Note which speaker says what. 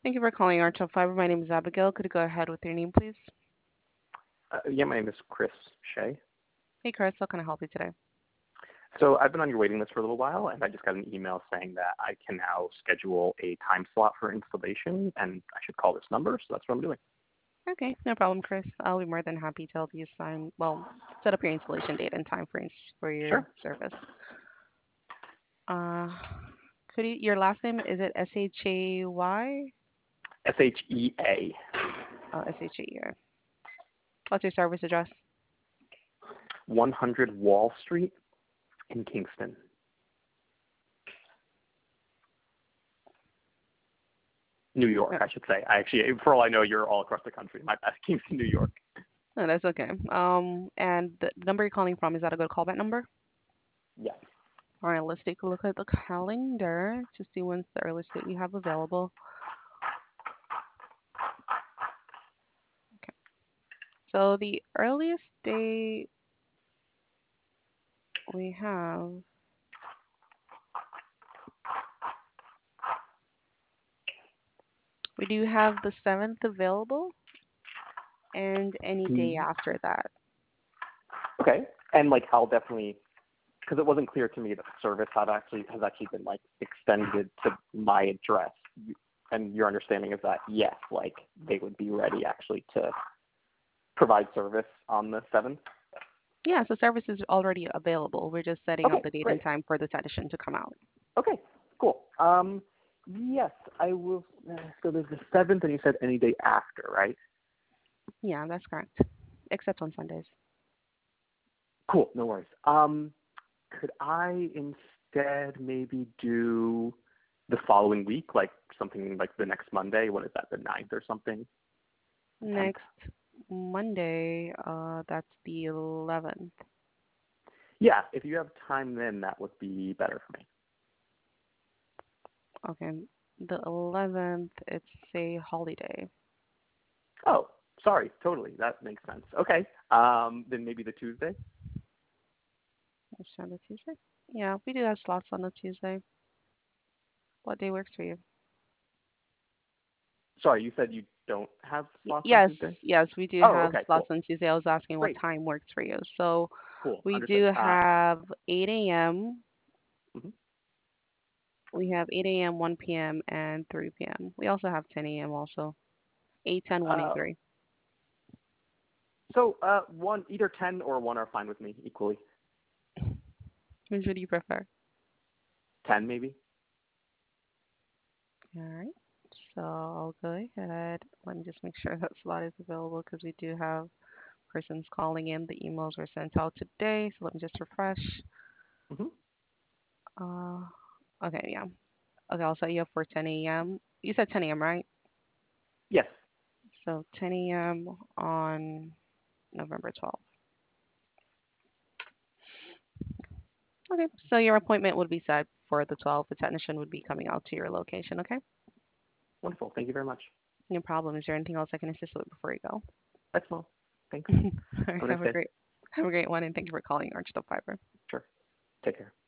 Speaker 1: Thank you for calling Arch Fiber. My name is Abigail. Could you go ahead with your name, please?
Speaker 2: Yeah, my name is Chris Shea.
Speaker 1: Hey, Chris, how can I help you today?
Speaker 2: So I've been on your waiting list for a little while, and I just got an email saying that I can now schedule a time slot for installation, and I should call this number, so that's what I'm doing.
Speaker 1: Okay, no problem, Chris. I'll be more than happy to help you set up your installation date and time for your
Speaker 2: Sure.
Speaker 1: service. Uh, your last name, is it S-H-A-Y?
Speaker 2: SHEA,
Speaker 1: Oh, S-H-A-E. What's your service address?
Speaker 2: 100 Wall Street in Kingston, New York,
Speaker 1: No,
Speaker 2: I should say. I actually, for all I know, you're all across the country. My bad, Kingston, New York.
Speaker 1: no, that's okay. And the number you're calling from, is that a good callback number?
Speaker 2: Yes.
Speaker 1: All right, let's take a look at the calendar to see when's the earliest date we have available. Okay. So the earliest date we have, we do have the 7th available and any day
Speaker 2: Mm,
Speaker 1: after that.
Speaker 2: Okay. And like, I'll definitely, because it wasn't clear to me that the service has actually been like extended to my address. And your understanding is that yes, like they would be ready actually to provide service on the 7th.
Speaker 1: Yeah, so service is already available. We're just setting up
Speaker 2: Okay,
Speaker 1: the date and
Speaker 2: great.
Speaker 1: time for the technician to come out.
Speaker 2: Okay, cool. Yes, I will. So there's the 7th, and you said any day after, right?
Speaker 1: Yeah, that's correct. Except on Sundays.
Speaker 2: Cool, no worries. Could I instead maybe do the following week, like something like the next Monday? What is that, the 9th or something? The 10th?
Speaker 1: Next Monday, that's the 11th.
Speaker 2: Yeah, if you have time then, that would be better for me.
Speaker 1: Okay, the 11th, it's a holiday.
Speaker 2: Oh, sorry, totally. That makes sense. Okay, then maybe the Tuesday?
Speaker 1: Let's try the Tuesday. Yeah, we do have slots on the Tuesday. What day works for you?
Speaker 2: Sorry, you said you don't have slots on
Speaker 1: Yes,
Speaker 2: Tuesday?
Speaker 1: yes, we do
Speaker 2: Oh,
Speaker 1: have
Speaker 2: okay,
Speaker 1: slots
Speaker 2: cool.
Speaker 1: on Tuesday. I was asking what
Speaker 2: Great,
Speaker 1: time works for you. So
Speaker 2: cool,
Speaker 1: we
Speaker 2: understood.
Speaker 1: do have 8 a.m.
Speaker 2: Mhm.
Speaker 1: We have 8 a.m., 1 p.m., and 3 p.m. We also have 10 a.m. also. 8, 10, 1, and
Speaker 2: uh,
Speaker 1: 3.
Speaker 2: one, either 10 or 1 are fine with me equally.
Speaker 1: Which would you prefer?
Speaker 2: 10 maybe?
Speaker 1: All right. So I'll go ahead. Let me just make sure that slot is available because we do have persons calling in. The emails were sent out today. So let me just refresh.
Speaker 2: Hmm.
Speaker 1: Uh, okay, yeah. Okay, I'll set you up for 10 a.m. You said 10 a.m., right?
Speaker 2: Yes.
Speaker 1: So 10 a.m. on November 12th. Okay, so your appointment would be set for the 12th. The technician would be coming out to your location, okay?
Speaker 2: Wonderful. Thank you very much.
Speaker 1: No problem. Is there anything else I can assist with before you go?
Speaker 2: That's all. Thanks.
Speaker 1: All right,
Speaker 2: Have a nice day.
Speaker 1: have a great one, and thank you for calling Archdale Fiber.
Speaker 2: Sure. Take care.